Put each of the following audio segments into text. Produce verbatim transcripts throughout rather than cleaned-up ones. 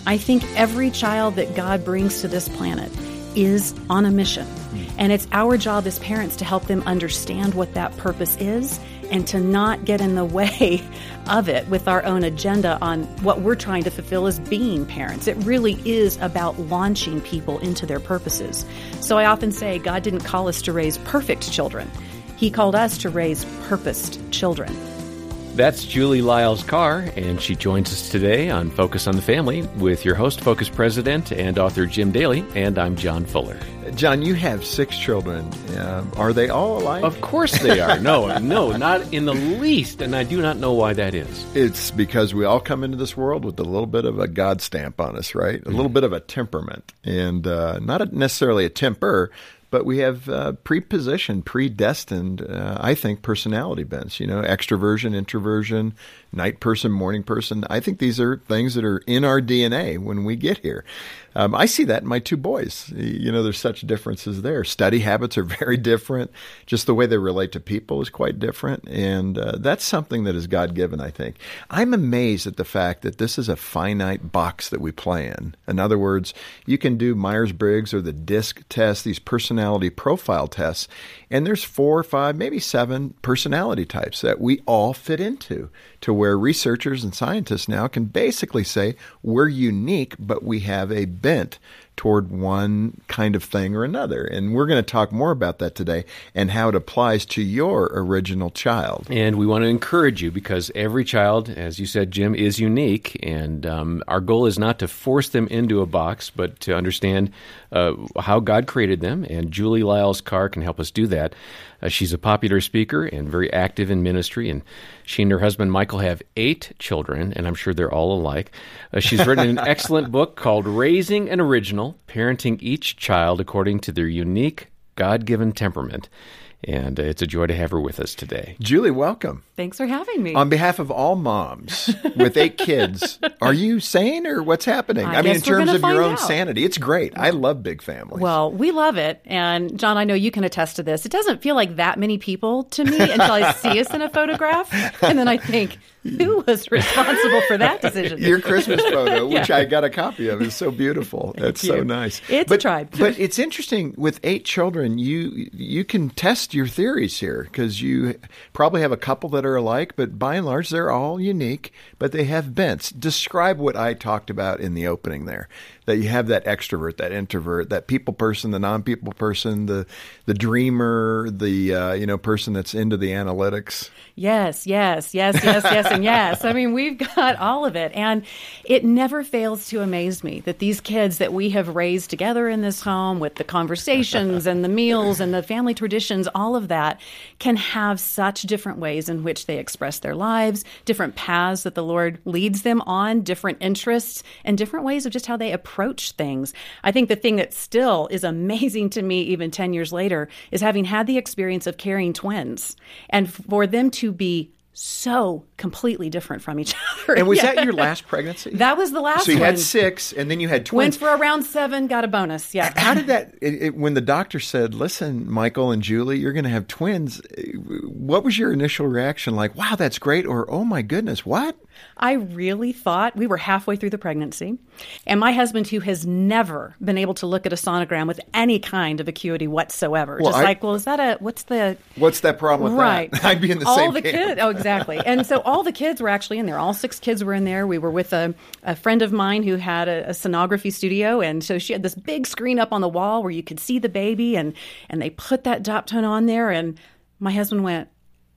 I think every child that God brings to this planet is on a mission. And it's our job as parents to help them understand what that purpose is and to not get in the way of it with our own agenda on what we're trying to fulfill as being parents. It really is about launching people into their purposes. So I often say God didn't call us to raise perfect children. He called us to raise purposed children. That's Julie Lyles-Carr, and she joins us today on Focus on the Family with your host, Focus President and author Jim Daly, and I'm John Fuller. John, you have six children. Uh, are they all alike? Of course they are. No, no, not in the least, and I do not know why that is. It's because we all come into this world with a little bit of a God stamp on us, right? A little bit of a temperament, and uh, not a, necessarily a temper, but we have uh, prepositioned, predestined, uh, I think, personality bents, you know, extroversion, introversion, night person, morning person. I think these are things that are in our D N A when we get here. Um, I see that in my two boys. You know, there's such differences there. Study habits are very different. Just the way they relate to people is quite different. And uh, that's something that is God-given, I think. I'm amazed at the fact that this is a finite box that we play in. In other words, you can do Myers-Briggs or the DISC test, these personality profile tests, and there's four or five, maybe seven personality types that we all fit into, to where researchers and scientists now can basically say we're unique, but we have a bent toward one kind of thing or another. And we're going to talk more about that today and how it applies to your original child. And we want to encourage you because every child, as you said, Jim, is unique. And um, our goal is not to force them into a box, but to understand uh, how God created them. And Julie Lyles-Carr can help us do that. Uh, she's a popular speaker and very active in ministry, and she and her husband Michael have eight children, and I'm sure they're all alike. Uh, she's written an excellent book called Raising an Original, Parenting Each Child According to Their Unique God-Given Temperament. And uh, it's a joy to have her with us today. Julie, welcome. Thanks for having me. On behalf of all moms with eight kids, are you sane or what's happening? I, I mean, in guess we're terms gonna of your find own out. sanity, it's great. I love big families. Well, we love it. And John, I know you can attest to this. It doesn't feel like that many people to me until I see us in a photograph. And then I think, who was responsible for that decision? Your Christmas photo, which Yeah. I got a copy of, is so beautiful. That's so you. nice. It's but, a tribe. But it's interesting, with eight children, you you can test your theories here because you probably have a couple that are alike, but by and large, they're all unique, but they have bents. Describe what I talked about in the opening there, that you have that extrovert, that introvert, that people person, the non-people person, the the dreamer, the uh, you know person that's into the analytics. Yes, yes, yes, yes, yes, and yes. I mean, we've got all of it. And it never fails to amaze me that these kids that we have raised together in this home with the conversations and the meals and the family traditions, all of that can have such different ways in which they express their lives, different paths that the Lord leads them on, different interests, and different ways of just how they approach things. I think the thing that still is amazing to me, even ten years later, is having had the experience of carrying twins and for them to be so completely different from each other. And was Yeah. that your last pregnancy? That was the last So you one. had six, and then you had Went twins. for around seven, got a bonus. Yeah. How did that, it, it, when the doctor said, listen, Michael and Julie, you're going to have twins, what was your initial reaction? Like, wow, that's great, or oh my goodness, what? I really thought we were halfway through the pregnancy, and my husband, who has never been able to look at a sonogram with any kind of acuity whatsoever, Well, just I- like, well, is that a, what's the... What's that problem with Right. that? I'd be in the all same the camp. kids. Oh, exactly. And so all the kids were actually in there. All six kids were in there. We were with a, a friend of mine who had a, a sonography studio, and so she had this big screen up on the wall where you could see the baby, and and they put that Doptone on there, and my husband went,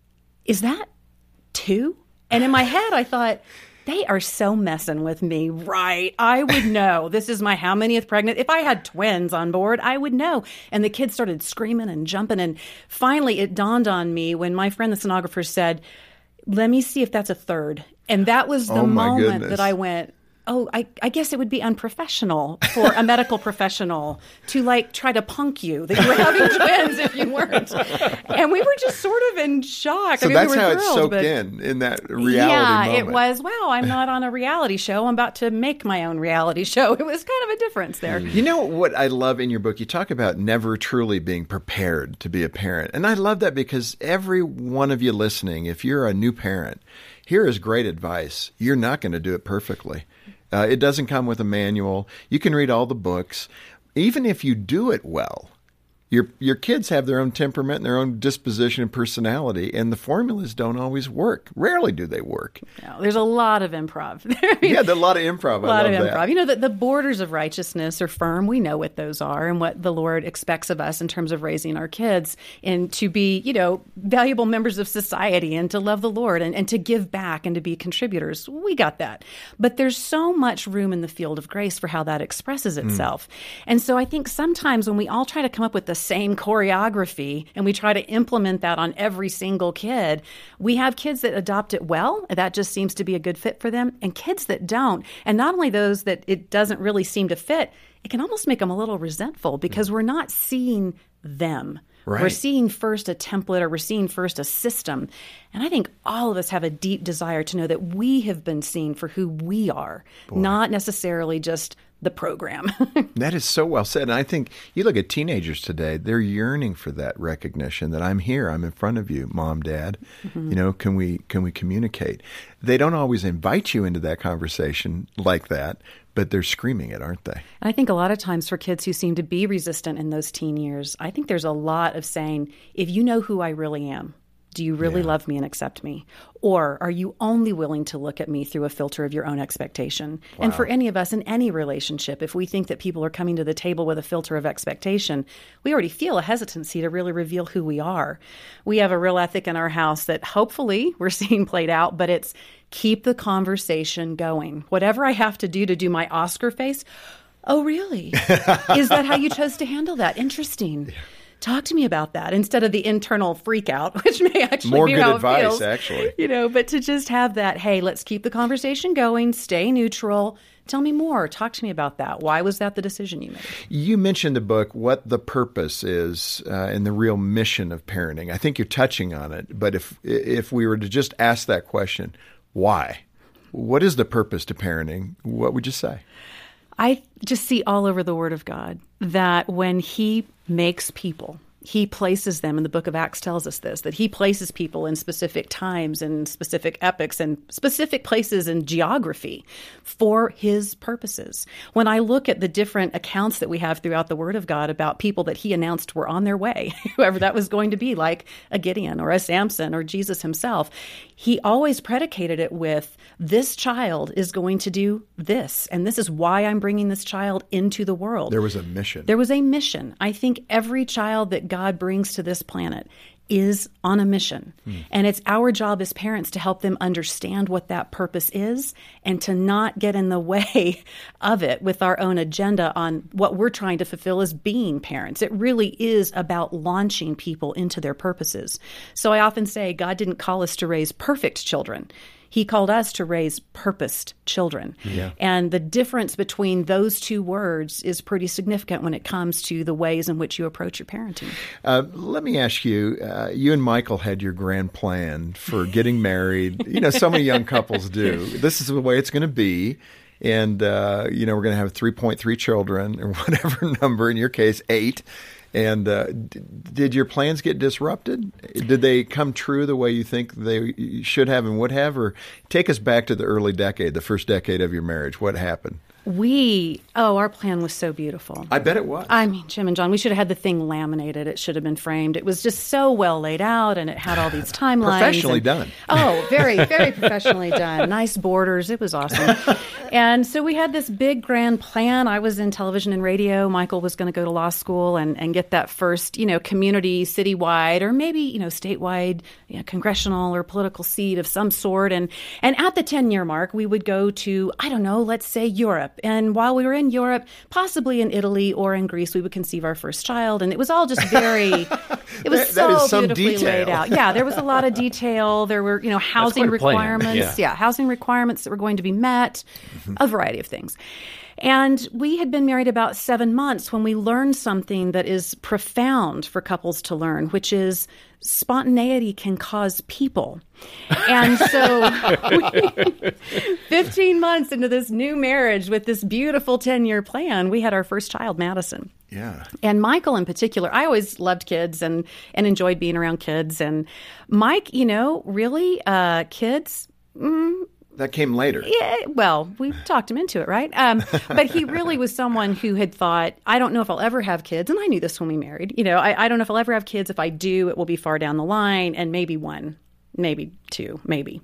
"Is that two?" And in my head, I thought, they are so messing with me, right? I would know. This is my how manyth pregnant. If I had twins on board, I would know. And the kids started screaming and jumping. And finally, it dawned on me when my friend, the sonographer, said, let me see if that's a third. And that was the Oh, my moment goodness. that I went, oh, I, I guess it would be unprofessional for a medical professional to like try to punk you that you were having twins if you weren't. And we were just sort of in shock. So I mean, that's we were how thrilled, it soaked but- in, in that reality yeah, moment. it was, wow, I'm not on a reality show. I'm about to make my own reality show. It was kind of a difference there. You know what I love in your book? You talk about never truly being prepared to be a parent. And I love that because every one of you listening, if you're a new parent, here is great advice. You're not going to do it perfectly. Uh, it doesn't come with a manual. You can read all the books. Even if you do it well, Your your kids have their own temperament and their own disposition and personality, and the formulas don't always work. Rarely do they work. No, there's a lot of improv. Yeah, there's a lot of improv. A lot I love of improv. That. You know, the, the borders of righteousness are firm. We know what those are and what the Lord expects of us in terms of raising our kids and to be, you know, valuable members of society and to love the Lord and, and to give back and to be contributors. We got that. But there's so much room in the field of grace for how that expresses itself. Mm. And so I think sometimes when we all try to come up with the same choreography and we try to implement that on every single kid, we have kids that adopt it well. That just seems to be a good fit for them, and kids that don't. And not only those that it doesn't really seem to fit, it can almost make them a little resentful because we're not seeing them. Right. We're seeing first a template, or we're seeing first a system. And I think all of us have a deep desire to know that we have been seen for who we are, Boy. Not necessarily just the program. That is so well said. And I think you look at teenagers today, they're yearning for that recognition that I'm here, I'm in front of you, Mom, Dad. Mm-hmm. You know, can we can we communicate? They don't always invite you into that conversation like that, but they're screaming it, aren't they? And I think a lot of times for kids who seem to be resistant in those teen years, I think there's a lot of saying, if you know who I really am, do you really yeah. love me and accept me? Or are you only willing to look at me through a filter of your own expectation? Wow. And for any of us in any relationship, if we think that people are coming to the table with a filter of expectation, we already feel a hesitancy to really reveal who we are. We have a real ethic in our house that hopefully we're seeing played out, but it's keep the conversation going. Whatever I have to do to do my Oscar face, oh, really? Is that how you chose to handle that? Interesting. Yeah. Talk to me about that instead of the internal freak out, which may actually More be good how advice, it feels. Actually. You know, but to just have that, hey, let's keep the conversation going, stay neutral. Tell me more. Talk to me about that. Why was that the decision you made? You mentioned the book, what the purpose is uh, and the real mission of parenting. I think you're touching on it. But if if we were to just ask that question, why? What is the purpose to parenting? What would you say? I just see all over the Word of God that when He makes people, He places them, and the book of Acts tells us this, that He places people in specific times and specific epochs and specific places in geography for His purposes. When I look at the different accounts that we have throughout the Word of God about people that He announced were on their way, whoever that was going to be, like a Gideon or a Samson or Jesus Himself, He always predicated it with, this child is going to do this, and this is why I'm bringing this child into the world. There was a mission. There was a mission. I think every child that God brings to this planet is on a mission. Mm. And it's our job as parents to help them understand what that purpose is and to not get in the way of it with our own agenda on what we're trying to fulfill as being parents. It really is about launching people into their purposes. So I often say God didn't call us to raise perfect children. He called us to raise purposed children. Yeah. And the difference between those two words is pretty significant when it comes to the ways in which you approach your parenting. Uh, let me ask you, uh, you and Michael had your grand plan for getting married. You know, so many young couples do. This is the way it's going to be. And, uh, you know, we're going to have three point three children or whatever number, in your case, eight. And uh, d- did your plans get disrupted? Did they come true the way you think they should have and would have? Or take us back to the early decade, the first decade of your marriage. What happened? We, oh, our plan was so beautiful. I bet it was. I mean, Jim and John, we should have had the thing laminated. It should have been framed. It was just so well laid out, and it had all these timelines. Professionally and, done. Oh, very, very professionally done. Nice borders. It was awesome. And so we had this big grand plan. I was in television and radio. Michael was going to go to law school and, and get that first, you know, community, citywide, or maybe, you know, statewide, you know, congressional or political seat of some sort. And, and at the ten-year mark, we would go to, I don't know, let's say Europe. And while we were in Europe, possibly in Italy or in Greece, we would conceive our first child. And it was all just very, it was that, so that beautifully detail. laid out. Yeah, there was a lot of detail. There were, you know, housing requirements. Yeah. yeah, housing requirements that were going to be met, mm-hmm. a variety of things. And we had been married about seven months when we learned something that is profound for couples to learn, which is spontaneity can cause people. And so we, fifteen months into this new marriage with this beautiful ten-year plan, we had our first child, Madison. Yeah. And Michael in particular, I always loved kids and, and enjoyed being around kids. And Mike, you know, really, uh, kids... Mm, That came later. Yeah, well, we talked him into it, right? Um, but he really was someone who had thought, I don't know if I'll ever have kids. And I knew this when we married. You know, I, I don't know if I'll ever have kids. If I do, it will be far down the line, and maybe one, maybe two, maybe.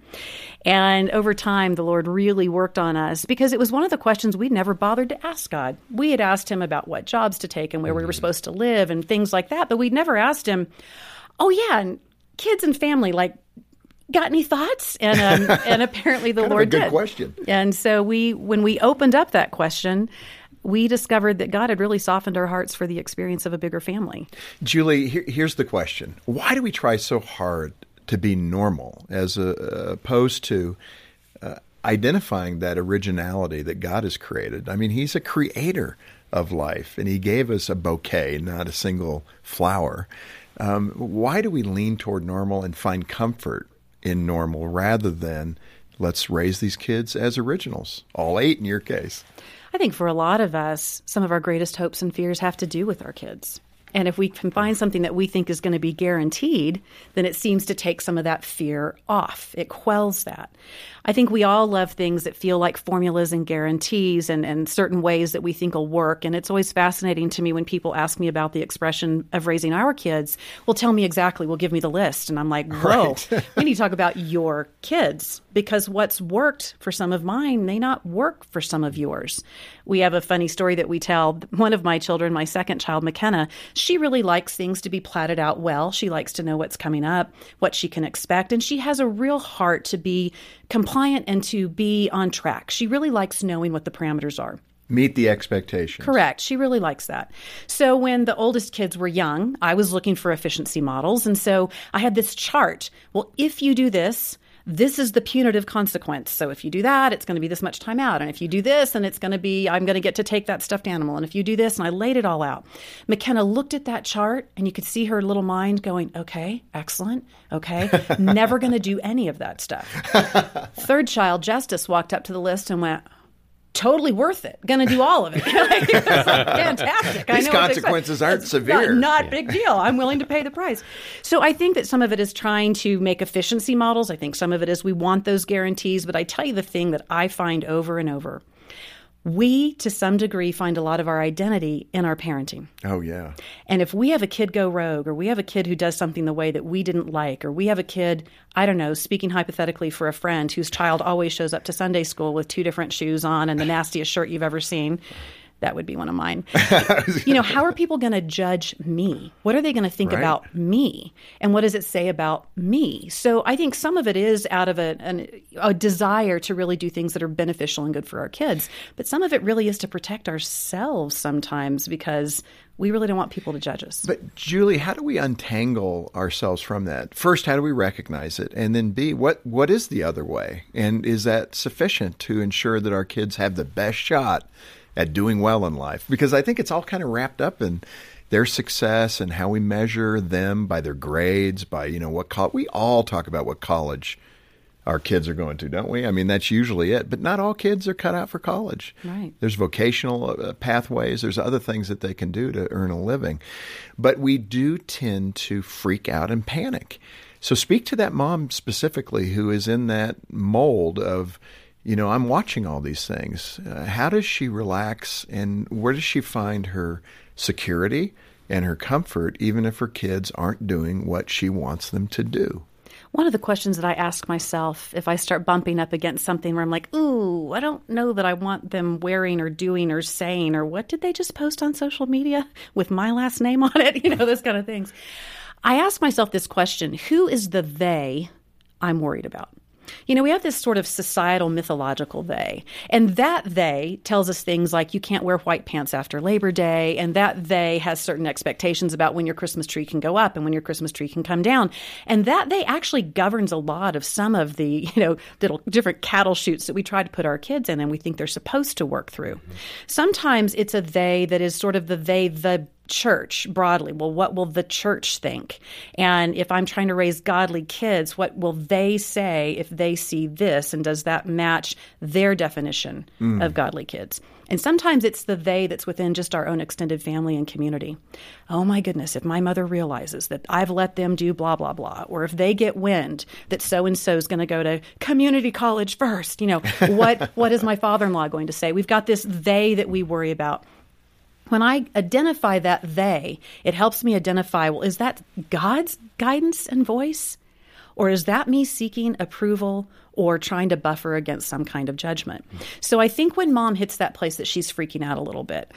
And over time, the Lord really worked on us because it was one of the questions we'd never bothered to ask God. We had asked him about what jobs to take and where mm-hmm. we were supposed to live and things like that. But we'd never asked him, oh, yeah, and kids and family, like, got any thoughts? And um, and apparently the kind Lord of a good did. question. And so we, when we opened up that question, we discovered that God had really softened our hearts for the experience of a bigger family. Julie, here, here's the question: why do we try so hard to be normal, as a, opposed to uh, identifying that originality that God has created? I mean, He's a creator of life, and He gave us a bouquet, not a single flower. Um, why do we lean toward normal and find comfort in normal rather than let's raise these kids as originals, all eight in your case? I think for a lot of us, some of our greatest hopes and fears have to do with our kids. And if we can find something that we think is going to be guaranteed, then it seems to take some of that fear off. It quells that. I think we all love things that feel like formulas and guarantees and, and certain ways that we think will work. And it's always fascinating to me when people ask me about the expression of raising our kids. Well, tell me exactly. Well, give me the list. And I'm like, whoa, right. We need to talk about your kids, because what's worked for some of mine may not work for some of yours. We have a funny story that we tell. One of my children, my second child, McKenna, she really likes things to be platted out well. She likes to know what's coming up, what she can expect. And she has a real heart to be compliant and to be on track. She really likes knowing what the parameters are. Meet the expectations. Correct. She really likes that. So when the oldest kids were young, I was looking for efficiency models. And so I had this chart. Well, if you do this, this is the punitive consequence. So if you do that, it's going to be this much time out. And if you do this, then it's going to be, I'm going to get to take that stuffed animal. And if you do this, and I laid it all out. McKenna looked at that chart, and you could see her little mind going, okay, excellent, okay, never going to do any of that stuff. Third child, Justice, walked up to the list and went, totally worth it. Going to do all of it. Like, it was like, fantastic. These I know consequences aren't it's severe. Not, not yeah. big deal. I'm willing to pay the price. So I think that some of it is trying to make efficiency models. I think some of it is we want those guarantees. But I tell you the thing that I find over and over. We, to some degree, find a lot of our identity in our parenting. Oh, yeah. And if we have a kid go rogue, or we have a kid who does something the way that we didn't like, or we have a kid, I don't know, speaking hypothetically for a friend whose child always shows up to Sunday school with two different shoes on and the nastiest shirt you've ever seen, that would be one of mine. You know, how are people going to judge me? What are they going to think right. about me? And what does it say about me? So I think some of it is out of a, an, a desire to really do things that are beneficial and good for our kids. But some of it really is to protect ourselves sometimes, because we really don't want people to judge us. But Julie, how do we untangle ourselves from that? First, how do we recognize it? And then B, what what is the other way? And is that sufficient to ensure that our kids have the best shot at doing well in life? Because I think it's all kind of wrapped up in their success and how we measure them by their grades, by, you know, what college. We all talk about what college our kids are going to, don't we? I mean, that's usually it. But not all kids are cut out for college. Right. There's vocational uh, pathways. There's other things that they can do to earn a living. But we do tend to freak out and panic. So speak to that mom specifically who is in that mold of, you know, I'm watching all these things. Uh, how does she relax, and where does she find her security and her comfort, even if her kids aren't doing what she wants them to do? One of the questions that I ask myself if I start bumping up against something where I'm like, ooh, I don't know that I want them wearing or doing or saying, or what did they just post on social media with my last name on it? You know, those kind of things. I ask myself this question: who is the they I'm worried about? You know, we have this sort of societal mythological they, and that they tells us things like you can't wear white pants after Labor Day, and that they has certain expectations about when your Christmas tree can go up and when your Christmas tree can come down, and that they actually governs a lot of some of the, you know, little different cattle chutes that we try to put our kids in and we think they're supposed to work through. Mm-hmm. Sometimes it's a they that is sort of the they, the church broadly, well, what will the church think? And if I'm trying to raise godly kids, what will they say if they see this? And does that match their definition mm. of godly kids? And sometimes it's the they that's within just our own extended family and community. Oh my goodness, if my mother realizes that I've let them do blah, blah, blah, or if they get wind that so-and-so is going to go to community college first, you know, what what is my father-in-law going to say? We've got this they that we worry about. When I identify that they, it helps me identify, well, is that God's guidance and voice? Or is that me seeking approval or trying to buffer against some kind of judgment? So I think when mom hits that place that she's freaking out a little bit,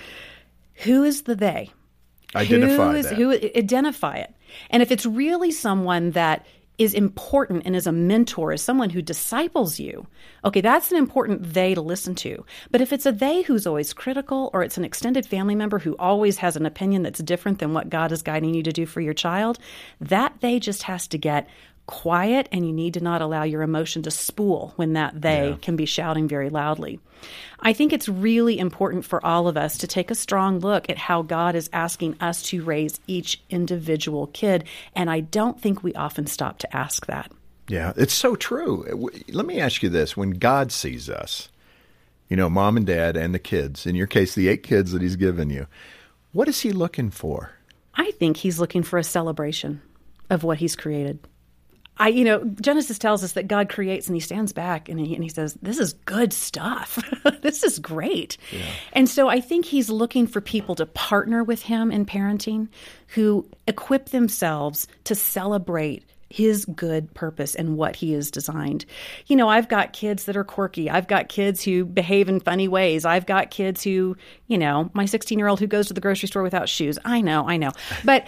who is the they? Identify who is, that. Who, identify it. And if it's really someone that is important and is a mentor, is someone who disciples you, okay, that's an important they to listen to. But if it's a they who's always critical, or it's an extended family member who always has an opinion that's different than what God is guiding you to do for your child, that they just has to get quiet, and you need to not allow your emotion to spool when that they yeah. can be shouting very loudly. I think it's really important for all of us to take a strong look at how God is asking us to raise each individual kid, and I don't think we often stop to ask that. Yeah, it's so true. Let me ask you this. When God sees us, you know, mom and dad and the kids, in your case, the eight kids that he's given you, what is he looking for? I think he's looking for a celebration of what he's created. I, you know, Genesis tells us that God creates and he stands back and he, and he says, this is good stuff. This is great. Yeah. And so I think he's looking for people to partner with him in parenting who equip themselves to celebrate his good purpose and what he has designed. You know, I've got kids that are quirky. I've got kids who behave in funny ways. I've got kids who, you know, my sixteen-year-old who goes to the grocery store without shoes. I know, I know. But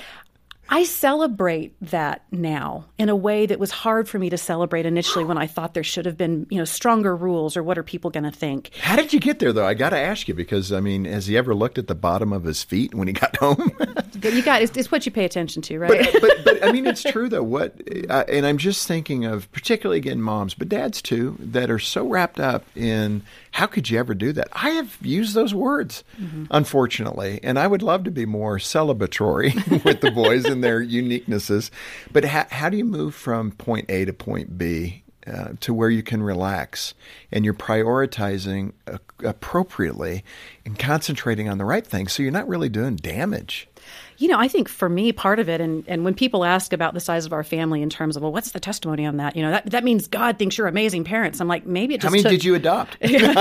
I celebrate that now in a way that was hard for me to celebrate initially when I thought there should have been, you know, stronger rules or what are people going to think. How did you get there, though? I got to ask you because, I mean, has he ever looked at the bottom of his feet when he got home? You got it's, it's what you pay attention to, right? But, but, but I mean, it's true, though. What, uh, and I'm just thinking of particularly, again, moms, but dads, too, that are so wrapped up in how could you ever do that? I have used those words, mm-hmm. unfortunately, and I would love to be more celebratory with the boys and their uniquenesses. But how, how do you move from point A to point B uh, to where you can relax and you're prioritizing uh, appropriately and concentrating on the right things so you're not really doing damage? You know, I think for me, part of it, and, and when people ask about the size of our family in terms of, well, what's the testimony on that? You know, that, that means God thinks you're amazing parents. I'm like, maybe it just How many took... did you adopt?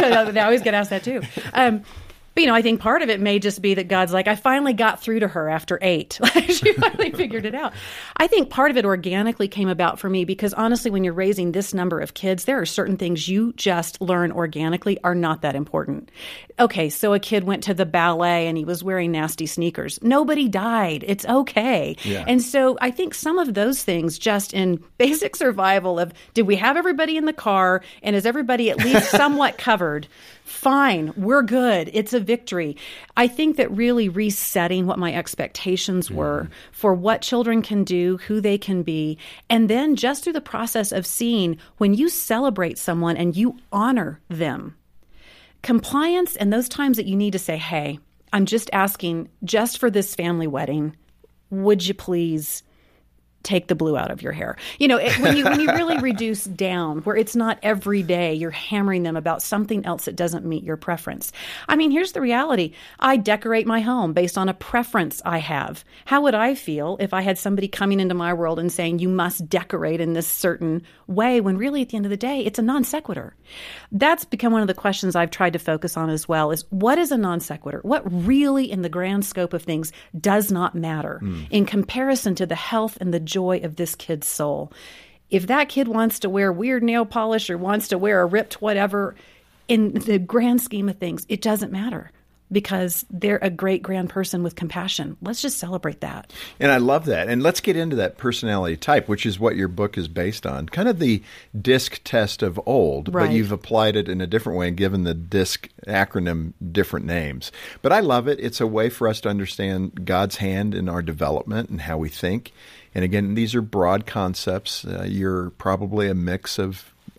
I always get asked that too. Um, But, you know, I think part of it may just be that God's like, I finally got through to her after eight. She finally figured it out. I think part of it organically came about for me because, honestly, when you're raising this number of kids, there are certain things you just learn organically are not that important. Okay, so a kid went to the ballet and he was wearing nasty sneakers. Nobody died. It's okay. Yeah. And so I think some of those things just in basic survival of, did we have everybody in the car and is everybody at least somewhat covered? Fine, we're good. It's a victory. I think that really resetting what my expectations were mm. for what children can do, who they can be, and then just through the process of seeing when you celebrate someone and you honor them, compliance and those times that you need to say, hey, I'm just asking just for this family wedding, would you please take the blue out of your hair? You know, it, when you when you really reduce down, where it's not every day you're hammering them about something else that doesn't meet your preference. I mean, here's the reality. I decorate my home based on a preference I have. How would I feel if I had somebody coming into my world and saying, you must decorate in this certain way, when really at the end of the day, it's a non sequitur? That's become one of the questions I've tried to focus on as well, is what is a non sequitur? What really, in the grand scope of things, does not matter mm. in comparison to the health and the joy of this kid's soul? If that kid wants to wear weird nail polish or wants to wear a ripped whatever, in the grand scheme of things, it doesn't matter because they're a great grand person with compassion. Let's just celebrate that. And I love that. And let's get into that personality type, which is what your book is based on. Kind of the DISC test of old, right. But you've applied it in a different way and given the DISC acronym different names. But I love it. It's a way for us to understand God's hand in our development and how we think. And again, these are broad concepts. Uh, you're probably a mix of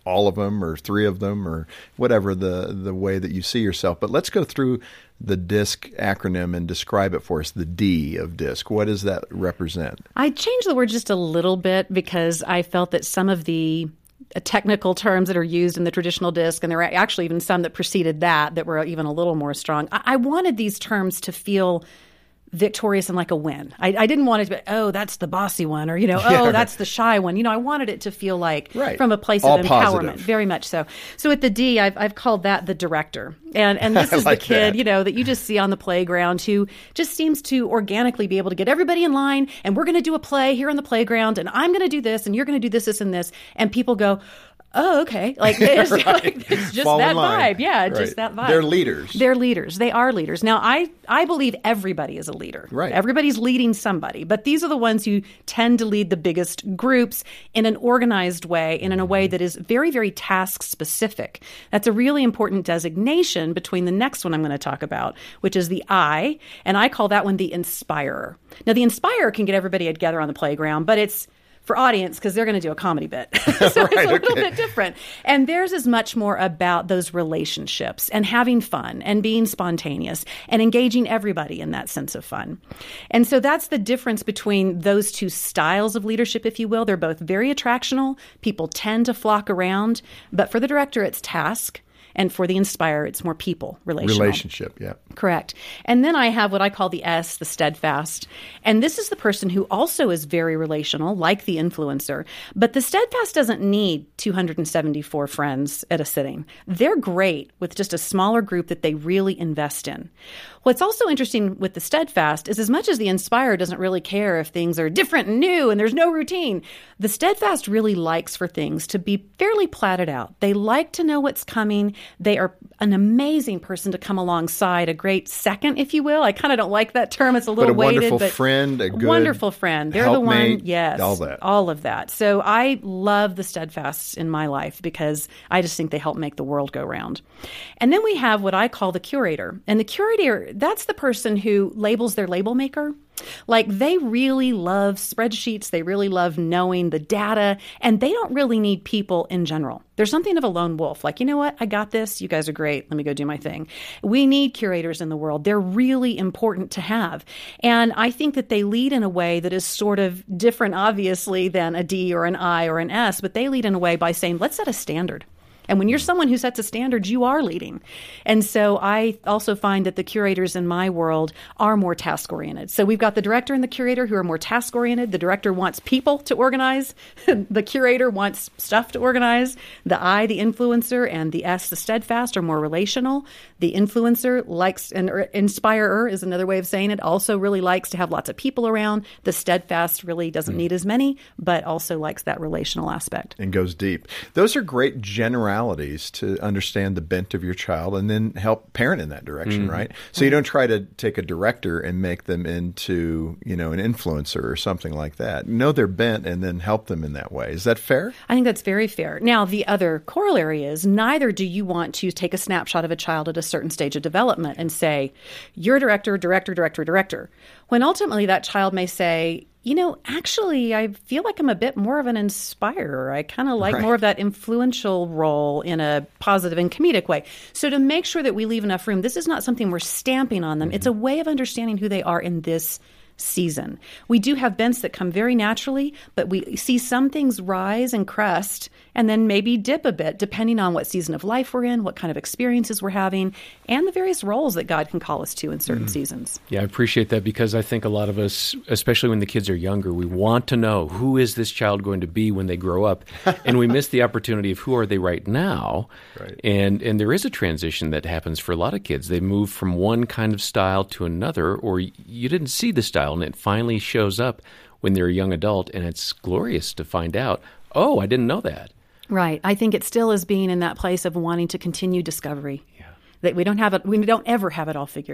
all of them or three of them or whatever the, the way that you see yourself. But let's go through the DISC acronym and describe it for us, the D of DISC. What does that represent? I changed the word just a little bit because I felt that some of the technical terms that are used in the traditional DISC, and there were actually even some that preceded that that were even a little more strong. I, I wanted these terms to feel victorious and like a win. I, I didn't want it to be, oh, that's the bossy one, or, you know, oh, Yeah, right. that's the shy one. You know, I wanted it to feel like Right. from a place All of empowerment, positive. very much so. So at the D, I've, I've called that the director. And and this I is like the kid, that. you know, that you just see on the playground who just seems to organically be able to get everybody in line, and we're going to do a play here on the playground, and I'm going to do this, and you're going to do this, this, and this. And people go, oh, okay. Like, it's, Right. like, it's just Fall in that line. vibe. Yeah, Right. just that vibe. They're leaders. They're leaders. They are leaders. Now, I, I believe everybody is a leader. Right. Everybody's leading somebody. But these are the ones who tend to lead the biggest groups in an organized way and in a way that is very, very task specific. That's a really important designation between the next one I'm going to talk about, which is the I. And I call that one the inspirer. Now, the inspirer can get everybody together on the playground, but it's for audience because they're going to do a comedy bit. so Right, it's a little okay. bit different. And theirs is much more about those relationships and having fun and being spontaneous and engaging everybody in that sense of fun. And so that's the difference between those two styles of leadership, if you will. They're both very attractional. People tend to flock around. But for the director, it's task. And for the inspire, it's more people, relational. Relationship, yeah. Correct. And then I have what I call the S, the steadfast. And this is the person who also is very relational, like the influencer. But the steadfast doesn't need two hundred seventy-four friends at a sitting. They're great with just a smaller group that they really invest in. What's also interesting with the steadfast is as much as the inspire doesn't really care if things are different and new and there's no routine, the steadfast really likes for things to be fairly platted out. They like to know what's coming. They are an amazing person to come alongside, a great second, if you will. I kind of don't like that term. It's a little But a weighted. wonderful but friend, a good wonderful friend. They're the one, helpmate, yes, all that. all of that. So I love the steadfasts in my life because I just think they help make the world go round. And then we have what I call the curator. And the curator, that's the person who labels their label maker. Like, they really love spreadsheets. They really love knowing the data, and they don't really need people in general. There's something of a lone wolf. Like, you know what? I got this. You guys are great. Let me go do my thing. We need curators in the world. They're really important to have. And I think that they lead in a way that is sort of different, obviously, than a D or an I or an S, but they lead in a way by saying, let's set a standard. And when you're someone who sets a standard, you are leading. And so I also find that the curators in my world are more task-oriented. So we've got the director and the curator who are more task-oriented. The director wants people to organize. The curator wants stuff to organize. The I, the influencer, and the S, the steadfast, are more relational. The influencer likes, and inspirer is another way of saying it, also really likes to have lots of people around. The steadfast really doesn't mm. need as many, but also likes that relational aspect. And goes deep. Those are great generalities to understand the bent of your child and then help parent in that direction, mm-hmm. right? So you don't try to take a director and make them into, you know, an influencer or something like that. Know their bent and then help them in that way. Is that fair? I think that's very fair. Now, the other corollary is neither do you want to take a snapshot of a child at a certain stage of development and say, you're a director, director, director, director. When ultimately that child may say, you know, actually, I feel like I'm a bit more of an inspirer. I kind of like right. more of that influential role in a positive and comedic way. So to make sure that we leave enough room, this is not something we're stamping on them. Mm-hmm. It's a way of understanding who they are in this season. We do have bents that come very naturally, but we see some things rise and crest and then maybe dip a bit depending on what season of life we're in, what kind of experiences we're having, and the various roles that God can call us to in certain mm. seasons. Yeah, I appreciate that because I think a lot of us, especially when the kids are younger, we want to know who is this child going to be when they grow up, and we miss the opportunity of who are they right now. Right. And and there is a transition that happens for a lot of kids. They move from one kind of style to another, or you didn't see the style, and it finally shows up when they're a young adult, and it's glorious to find out, oh, I didn't know that. Right. I think it still is being in that place of wanting to continue discovery. Yeah. That we don't have it, we don't ever have it all figured out.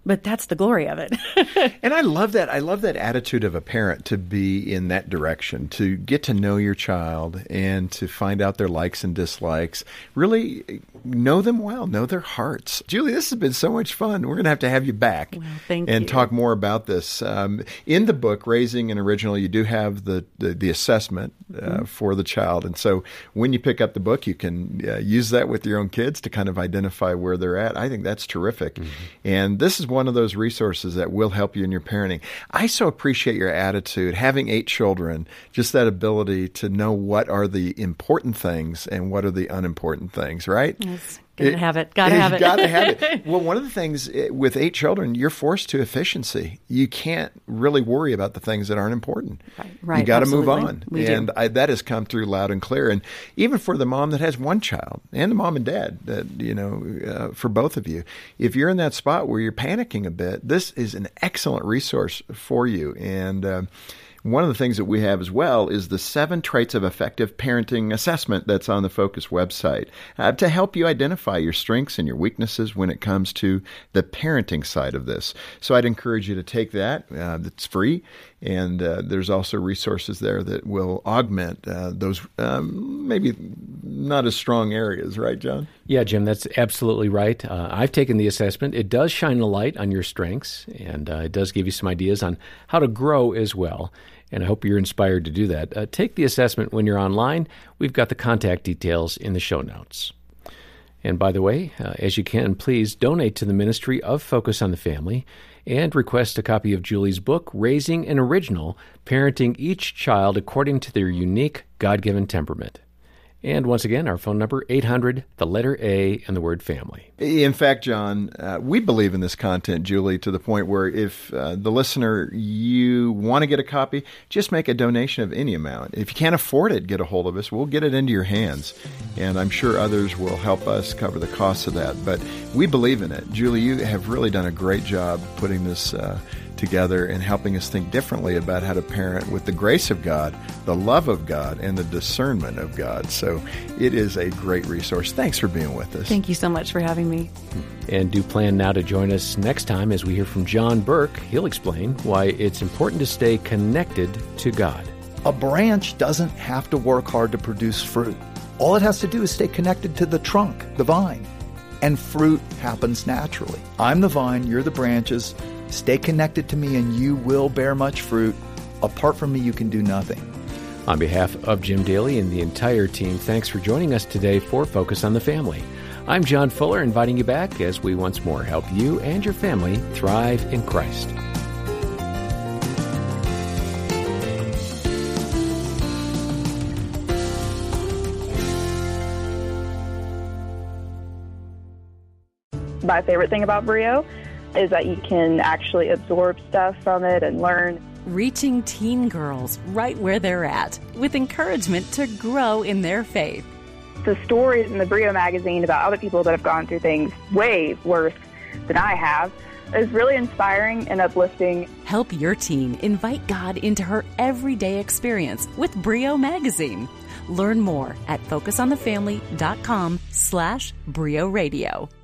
but that's the glory of it. And I love that. I love that attitude of a parent to be in that direction, to get to know your child and to find out their likes and dislikes. Really know them well, know their hearts. Julie, this has been so much fun. We're going to have to have you back well, thank and you. talk more about this. Um, in the book, Raising an Original, you do have the, the, the assessment uh, mm-hmm. for the child. And so when you pick up the book, you can uh, use that with your own kids to kind of identify where they're at. I think that's terrific. Mm-hmm. And this is one of those resources that will help you in your parenting. I so appreciate your attitude, having eight children, just that ability to know what are the important things and what are the unimportant things, right? Yes. Gotta have it. Gotta have it. Gotta have it. Well, one of the things with eight children, you're forced to efficiency. You can't really worry about the things that aren't important. Right. right you got to move absolutely. on. We and do. I, that has come through loud and clear. And even for the mom that has one child and the mom and dad, that you know, uh, for both of you, if you're in that spot where you're panicking a bit, this is an excellent resource for you. And uh, one of the things that we have as well is the seven traits of effective parenting assessment that's on the Focus website uh, to help you identify your strengths and your weaknesses when it comes to the parenting side of this. So I'd encourage you to take that. Uh, it's free. And uh, there's also resources there that will augment uh, those um, maybe not as strong areas, right, John? Yeah, Jim, that's absolutely right. Uh, I've taken the assessment. It does shine a light on your strengths, and uh, it does give you some ideas on how to grow as well. And I hope you're inspired to do that. Uh, take the assessment when you're online. We've got the contact details in the show notes. And by the way, uh, as you can, please donate to the ministry of Focus on the Family and request a copy of Julie's book, Raising an Original, Parenting Each Child According to Their Unique God-Given Temperament. And once again, our phone number, eight hundred, the letter A, and the word family. In fact, John, uh, we believe in this content, Julie, to the point where if uh, the listener, you want to get a copy, just make a donation of any amount. If you can't afford it, get a hold of us. We'll get it into your hands. And I'm sure others will help us cover the costs of that. But we believe in it. Julie, you have really done a great job putting this uh, together and helping us think differently about how to parent with the grace of God, the love of God, and the discernment of God. So it is a great resource. Thanks for being with us. Thank you so much for having me. And do plan now to join us next time as we hear from John Burke. He'll explain why it's important to stay connected to God. A branch doesn't have to work hard to produce fruit. All it has to do is stay connected to the trunk, the vine, and fruit happens naturally. I'm the vine, you're the branches. Stay connected to me and you will bear much fruit. Apart from me, you can do nothing. On behalf of Jim Daly and the entire team, thanks for joining us today for Focus on the Family. I'm John Fuller, inviting you back as we once more help you and your family thrive in Christ. My favorite thing about Brio is that you can actually absorb stuff from it and learn. Reaching teen girls right where they're at with encouragement to grow in their faith. The stories in the Brio magazine about other people that have gone through things way worse than I have is really inspiring and uplifting. Help your teen invite God into her everyday experience with Brio magazine. Learn more at focus on the family dot com slash Brio Radio.